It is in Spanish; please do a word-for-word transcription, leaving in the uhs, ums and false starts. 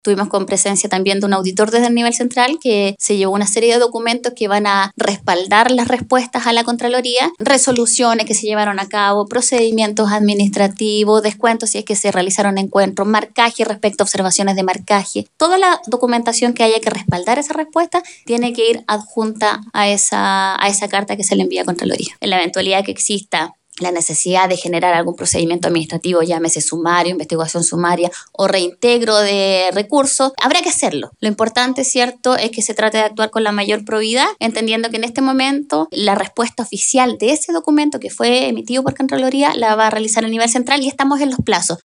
Tuvimos con presencia también de un auditor desde el nivel central que se llevó una serie de documentos que van a respaldar las respuestas a la Contraloría, resoluciones que se llevaron a cabo, procedimientos administrativos, descuentos si es que se realizaron encuentros, marcaje respecto a observaciones de marcaje. Toda la documentación que haya que respaldar esa respuesta tiene que ir adjunta a esa, a esa carta que se le envía a Contraloría. En la eventualidad que exista la necesidad de generar algún procedimiento administrativo, llámese sumario, investigación sumaria o reintegro de recursos, habrá que hacerlo. Lo importante, ¿cierto?, es que se trate de actuar con la mayor probidad, entendiendo que en este momento la respuesta oficial de ese documento que fue emitido por Contraloría la va a realizar a nivel central y estamos en los plazos.